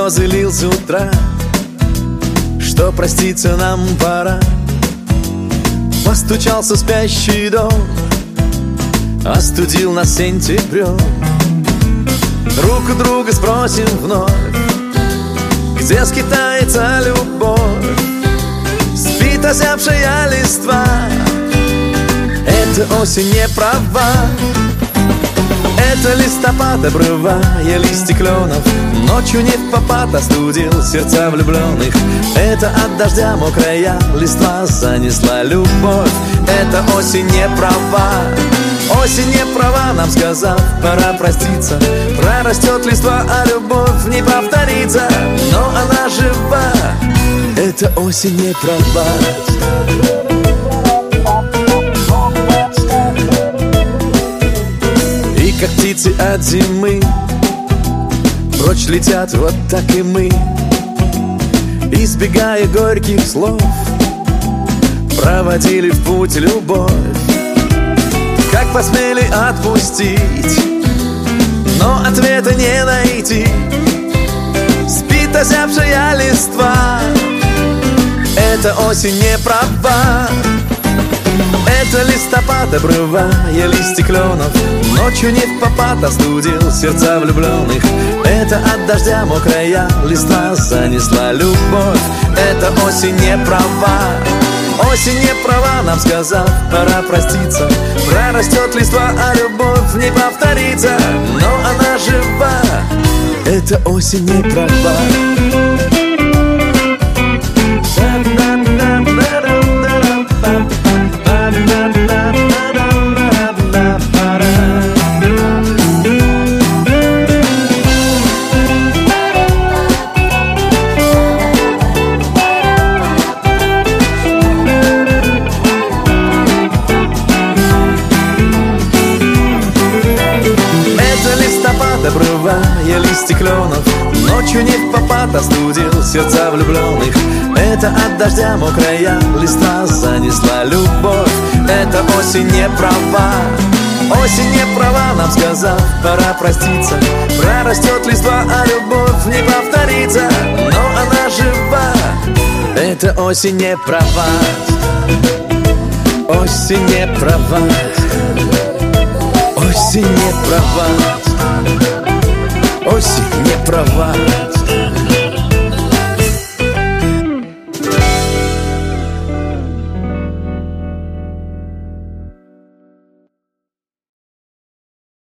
слезы лил с утра, что проститься нам пора. Постучался спящий дом, остудил нас сентябрем. Друг у друга спросим вновь, где скитается любовь. Спит озябшая листва, это осень не права. Это листопад, обрывая листья кленов, ночью не впопад остудил сердца влюбленных. Это от дождя мокрая листва занесла любовь. Это осень не права, осень не права, нам сказав, пора проститься. Прорастет листва, а любовь не повторится, но она жива. Это осень не права. И как птицы от зимы прочь летят, вот так и мы, избегая горьких слов, проводили в путь любовь. Как посмели отпустить, но ответа не найти. Спит озябшая листва, это осень не права. Это листопад, обрывая листья кленов, ночью не впопад остудил сердца влюбленных. Это от дождя мокрая листва занесла любовь. Это осень не права, осень не права, нам сказав, пора проститься. Прорастет листва, а любовь не повторится, но она жива. Это осень не права. Обрывая листья кленов, ночью не впопад остудил сердца влюбленных. Это от дождя мокрая листва занесла любовь. Это осень не права, осень не права, нам сказав, пора проститься. Прорастет листва, а любовь не повторится, но она жива. Это осень не права, осень не права, осень не права, осень не права.